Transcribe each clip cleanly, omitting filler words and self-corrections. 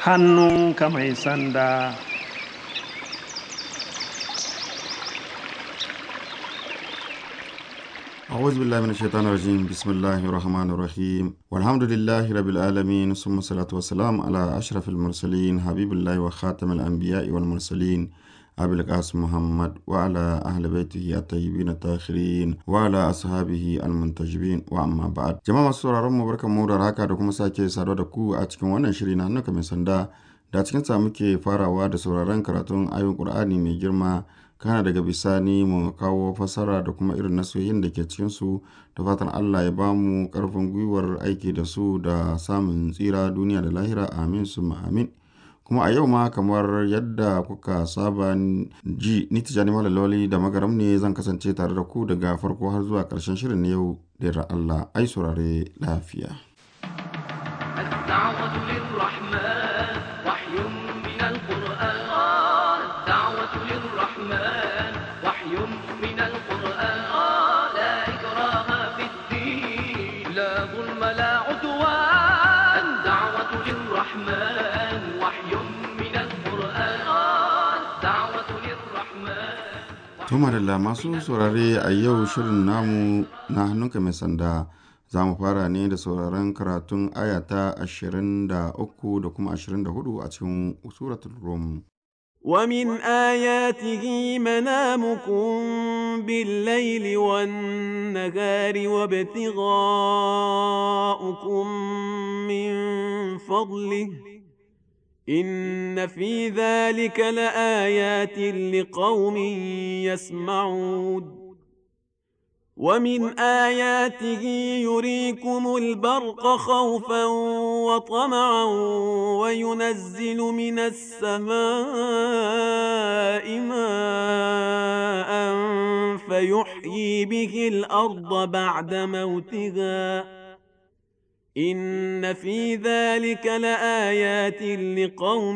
hannunka mai sanda. أعوذ بالله من الشيطان الرجيم بسم الله الرحمن الرحيم والحمد لله رب العالمين ثم الصلاة والسلام على أشرف المرسلين حبيب الله وخاتم الأنبياء والمرسلين أبي القاسم محمد وعلى أهل بيته الطيبين الطاهرين وعلى أصحابه المنتجبين وأما بعد جماعة sauraron mu barkanmu da haka da kuma sake saduwa da ku a cikin wannan shiri na hannunka mai sanda da cikin sa muke farawa da sauraron karatun ayoyin Qur'ani mai girma kana daga bisani mu kawo fasara da kuma irin nasoyin da ke cikinsu da fatan Allah ya ba mu ƙarfin gwiwar aiki da su da samun tsira duniya da lahira amin summa amin. Kuma a yau ma kamar yadda kuka saba ji ni Tijjani Malaloli da Magaram ne zan kasance tare da ku daga farko har zuwa ƙarshen shirin na yau da yarda Allah ai saurare lafiya. الدعوة للرحمن وحي من القرآن الدعوة للرحمن وحي من القرآن لا إكراه في الدين لا ظلم لا عدوان الدعوة للرحمن وحي من القرآن الدعوة للرحمن. Tuma da masu saurare a yau shirin namu na hannunka mai sanda za mu fara ne da sauraron karatun ayata 23 da kuma 24 a cikin suratul Rum. ومن آياته منامكم بالليل والنهار وابتغاؤكم من فضله إن في ذلك لآيات لقوم يسمعون ومن آياته يريكم البرق خوفا وطمعا وينزل من السماء ماء فيحيي به الأرض بعد موتها إن في ذلك لآيات لقوم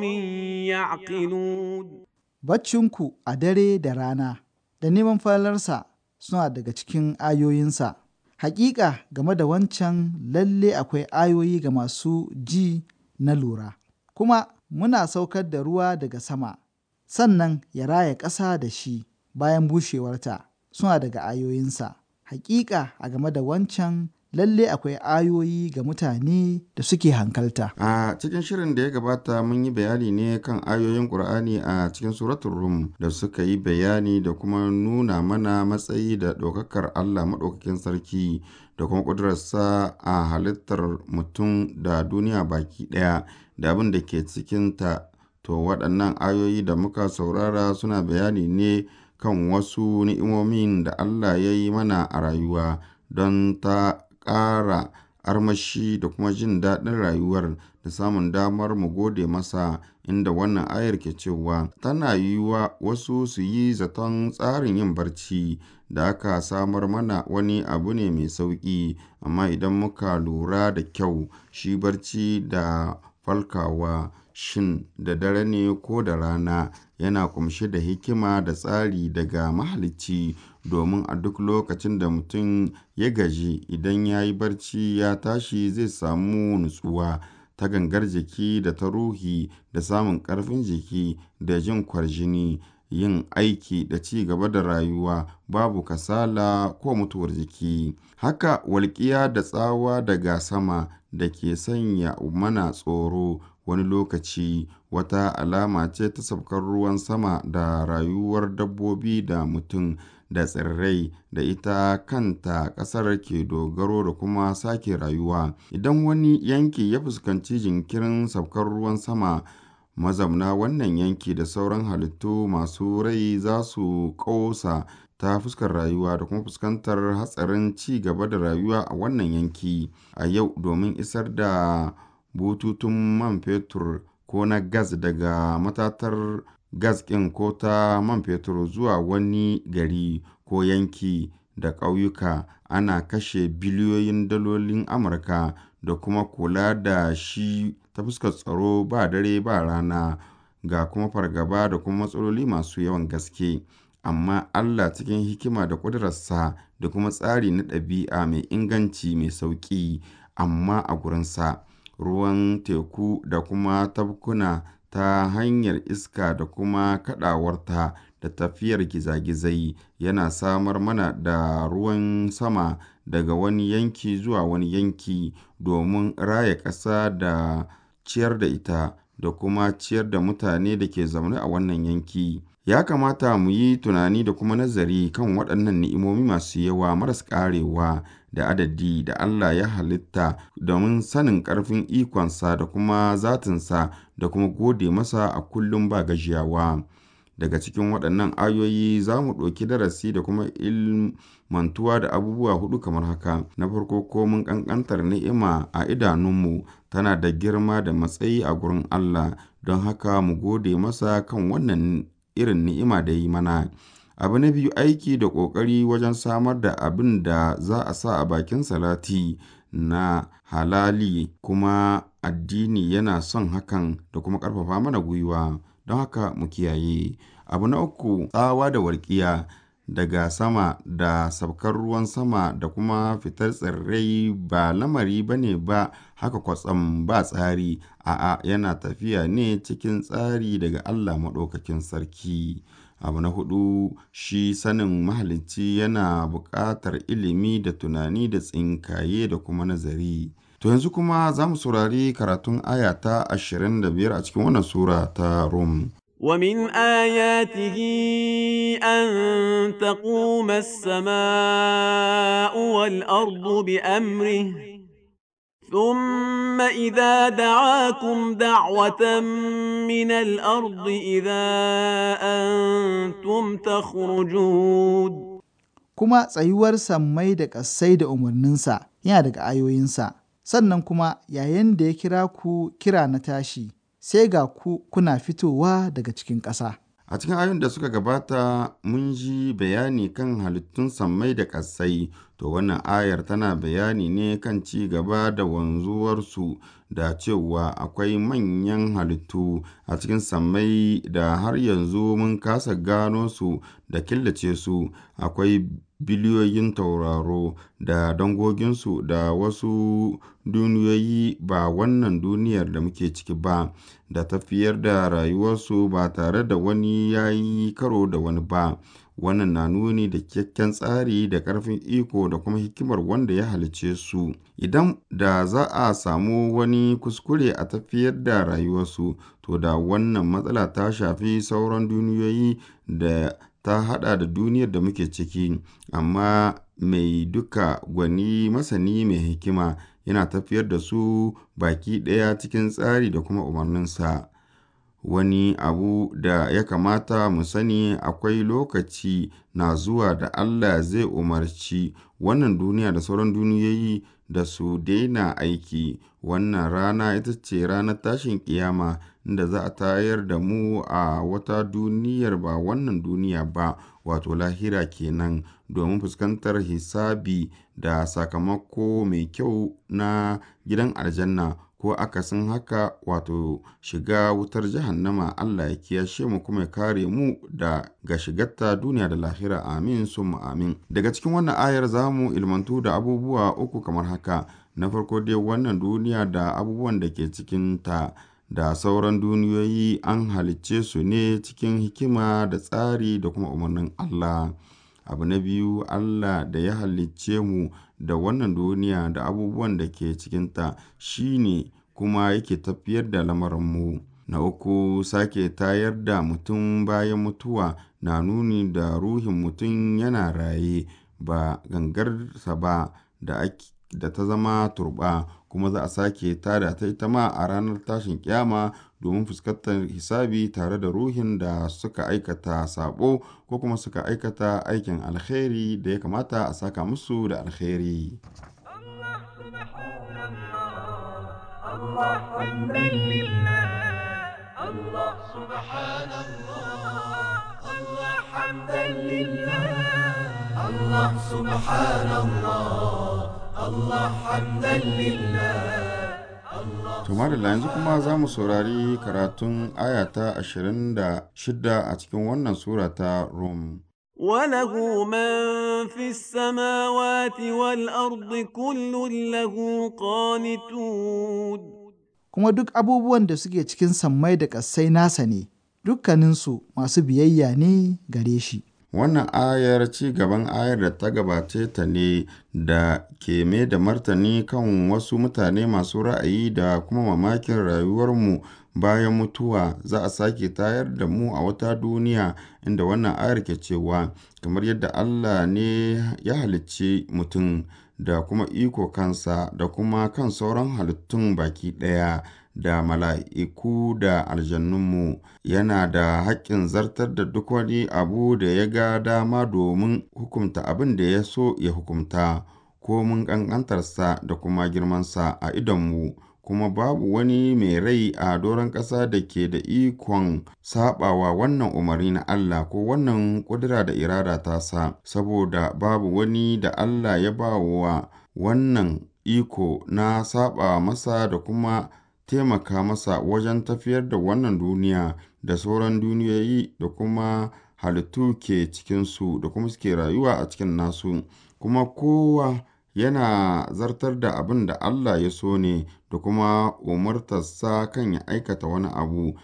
يعقلون. Baccinku a dare da rana da neman falalarsa suna daga cikin ayoyinsa. Hakika game da wancan lalle akwai ayoyi ga masu ji na lura. Kuma muna saukar da ruwa daga sama, sannan ya raya ƙasa da shi bayan bushewarta suna daga ayoyinsa. Hakika a game da wancan lalle akwai ayoyi ga mutane da suke hankalta. A cikin shirin da ya gabata mun yi bayani ne kan ayoyin Ƙur'ani a cikin suratul Rum da suka yi bayani da kuma nuna mana matsayi da ɗaukakar Allah maɗaukakin sarki da kuma ƙudurarsa a halittar mutum da duniya baki ɗaya da abin da ke cikinta. To waɗannan ayoyi da muka saurara suna bayani ne kan wasu ni'imomin da Allah ya yi mana a rayuwa don ta ƙara armashi da kuma jin daɗin rayuwar da samun damar mu gode masa, inda wannan ayar ke cewa tana yiwuwa wasu su yi zaton tsarin yin barci da aka samar mana wani abu ne mai sauƙi, amma idan muka lura da kyau shi barci da falkawa shin da dare ne ko da rana yana kumshe da hikima da tsari daga mahalicci, domin a duk lokacin da mutum ya gaji idan ya yi barci ya tashi zai samu nutsuwa ta gangar jiki da ta ruhi da samun ƙarfin jiki da jin kwarjini yin aiki da ci gaba da rayuwa babu kasala ko mutuwar jiki. Haka walƙiya da tsawa daga sama da ke sanya mana tsoro wani lokaci wata alama ce ta saukar ruwan sama da rayuwar dabbobi da mutum da tsirrai da ita kanta ƙasar ke dogaro da kuma sake rayuwa. Idan wani yanki ya fuskanci jinkirin saukar ruwan sama, mazauna wannan yanki da sauran halittu masu rai za su ƙosa ta fuskar rayuwa da kuma fuskantar hatsarin ci gaba da rayuwa a wannan yanki. A yau domin isar da bututun man fetur ko na gas daga matatar gas ɗin ko ta man fetur zuwa wani gari ko yanki da ƙauyuka ana kashe biliyoyin dalolin Amurka da kuma kula da shi ta fuskar tsaro ba dare ba rana, ga kuma fargaba da kuma matsaloli masu yawan gaske. Amma Allah cikin hikima da ƙudurarsa da kuma tsari na ɗabi'a mai inganci mai sauƙi amma a gurinsa, ruwan teku da kuma tabkuna ta hanyar iska da kuma kaɗawarta da tafiyar gizagizai, yana samar mana da ruwan sama daga wani yanki zuwa wani yanki domin raya ƙasa da ciyar da ita da kuma ciyar da mutane da ke zaune a wannan yanki. Ya kamata mu yi tunani da kuma nazari kan waɗannan ni'imomi masu yawa maras ƙarewa da adadi da Allah ya halitta domin sanin ƙarfin ikonsa da kuma zatinsa da kuma gode masa a kullum ba gajiyawa. Daga cikin waɗannan ayoyi za mu ɗauki darasi da kuma ilmantuwa da abubuwa huɗu kamar haka. Na farko, komin ƙanƙantar ni'ima a idanunmu tana da girma da matsayi a gurin Allah, don haka mu gode masa kan wannan irin ni'ima da yi mana. Abu na biyu, aiki da ƙoƙari wajen samar da abin da za a sa a bakin salati na halali, kuma addini yana son hakan da kuma ƙarfafa mana gwiwa, don haka mu kiyaye. Abu na uku, tsawa da walƙiya daga sama da sabkar ruwan sama da kuma fitar tsirrai ba lamari ba ne ba haka kwatsam ba tsari, a'a yana tafiya ne cikin tsari daga Allah Maɗaukakin Sarki. Abu na hudu, shi sanin mahalicci yana buƙatar ilimi da tunani da tsinkaye da kuma nazari. To yanzu kuma za mu saurari karatun aya ta 25 a cikin wannan sura ta Rum. ومن آياته أن تقوم السماء والأرض بأمره ثم إذا دعاكم دعوة من الأرض إذا أنتم تخرجون. Kuma tsayuwar sammai da ƙasai da umarninsa yana daga ayoyinsa, sannan kuma yayin da ya kira ku kira na tashi, sai ga ku kuna fitowa daga cikin ƙasa. A cikin ayoyin da suka gabata mun ji bayani kan halittun sammai da ƙasai, to wannan ayar tana bayani ne kan ci gaba da wanzuwarsu da cewa akwai manyan halittu a cikin sammai da har yanzu mun kasa gano su da killace su. Akwai biliyoyin tauraro da dangoginsu da wasu duniyoyi ba wannan duniyar da muke ciki ba, da tafiyar da rayuwarsu ba tare da wani ya yi karo da wani ba. Wannan na nuni da cikakken tsari da ƙarfin iko da kuma hikimar wanda ya halicce su. Idan da za a samu wani kuskure a tafiyar da rayuwarsu, to da wannan matsala ta shafi sauran duniyoyi da ta haɗa da duniyar da muke ciki. Amma mai duka, gwani, masani, mai hikima yana tafiyar da su baki ɗaya cikin tsari da kuma umarninsa. Wani abu da ya kamata mu sani, akwai lokaci na zuwa da Allah zai umarci wannan duniya da sauran duniyoyi da su daina aiki. Wannan rana ita ce ranar tashin ƙiyama, inda za a tayar da mu a wata duniyar ba wannan duniya ba, wato lahira kenan, domin fuskantar hisabi da sakamako mai kyau na gidan aljanna, ko akasin haka, wato shiga wutar jahannama. Allah ya kiyashe mu kuma ya kare mu daga shigarta duniya da lahira. Amin summa amin. Daga cikin wannan ayar za mu ilmantu da abubuwa uku kamar haka. Na farko dai, wannan duniya da abubuwan da ke cikinta da sauran duniyoyi an halicce su ne cikin hikima da tsari da kuma umarnin Allah. Abu na biyu, Allah da ya halicce mu da wannan duniya da abubuwan da ke cikinta shi ne kuma yake tafiyar da lamarinmu. Na uku, sake tayar da mutum bayan mutuwa na nuni da ruhin mutum yana raye, ba gangarsa ba da ta zama turɓa, kuma za a sake tada ta ita ma a ranar tashin ƙiyama domin fuskantar hisabi tare da ruhin da suka aikata saɓo ko kuma suka aikata aikin alkhairi da ya kamata a saka musu da alkhairi. Tumarila, yanzu kuma za mu saurari karatun aya ta 26 a cikin wannan sura ta Rum. وله من في السماوات والأرض كل له قانتون. kuma duk abubuwan da suke cikin sammai da ƙasai nasa ne, dukkaninsu masu biyayya ne gare shi. Wannan ayar ci gaban ayar da ta gabace ta ne da ke mai da martani kan wasu mutane masu ra'ayi da kuma mamakin rayuwarmu bayan mutuwa za a sake tayar da mu a wata duniya, inda wannan ayar ke cewa kamar yadda Allah ne ya halicci mutum da kuma iko kansa da kuma kan sauran halittun baki ɗaya da mala'iku da aljannunmu, yana da haƙƙin zartar da duk wani abu da ya ga dama domin hukunta abin da ya so ya hukunta, komin ƙanƙantarsa da kuma girmansa a idonmu, kuma babu wani mai rai a doron ƙasa da ke da ikon saɓawa wannan umarni na Allah ko wannan ƙudura da irada tasa, saboda babu wani da Allah ya ba wa wannan iko na saɓa masa da kuma taimaka masa wajen tafiyar da wannan duniya da sauran duniyoyi da kuma halittu ke cikinsu da kuma suke rayuwa a cikin nasu, kuma kowa yana zartar da abin da Allah ya so ne da kuma umartarsa kan ya aikata wani abu,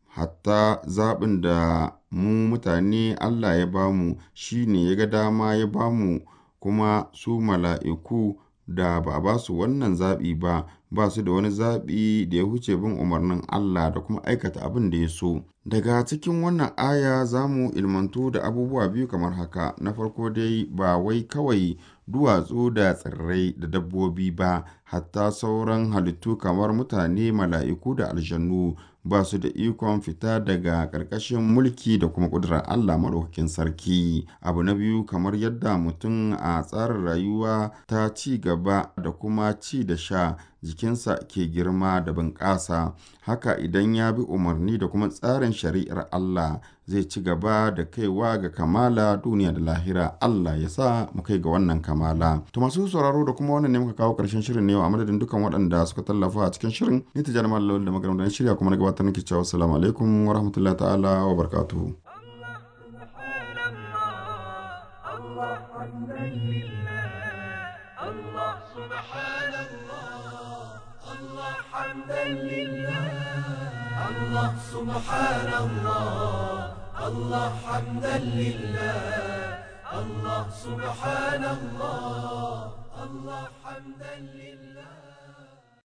hatta zaɓin da mu mutane Allah ya bamu shi ne ya ga dama ya bamu, kuma su mala'iku da ba a ba su wannan zaɓi ba su da wani zaɓi da ya wuce bin umarnin Allah da kuma aikata abin da ya so. Daga cikin wannan aya za mu ilmantu da abubuwa biyu kamar haka. Na farko dai ba wai kawai duwatsu da tsirrai da dabbobi ba, hatta sauran halittu kamar mutane, mala'iku da aljannu ba su da ikon fita daga ƙarƙashin mulki da kuma ƙudurar Allah maɗaukakin sarki. Abu na biyu, kamar yadda mutum a tsarin rayuwa ta ci gaba da kuma ci da sha jikinsa ke girma da bunƙasa, haka idan ya bi umarni da kuma tsarin shari'ar Allah zai ci gaba da kaiwa ga kamala duniya da lahira. Allah ya sa mu kai ga wannan kamala. To masu sauraro, da kuma wannan ne muka kawo ƙarshen shirin ne yau, a madadin dukkan waɗanda suka tallafa a cikin shirin. Ni Tijjani Malam da magaram da shirya kuma na gabatar nake cewa assalamu alaikum wa rahmatullahi ta'ala wa barakatuhu. الله سبحان الله الله حمدا لله الله سبحان الله الله حمدا لله.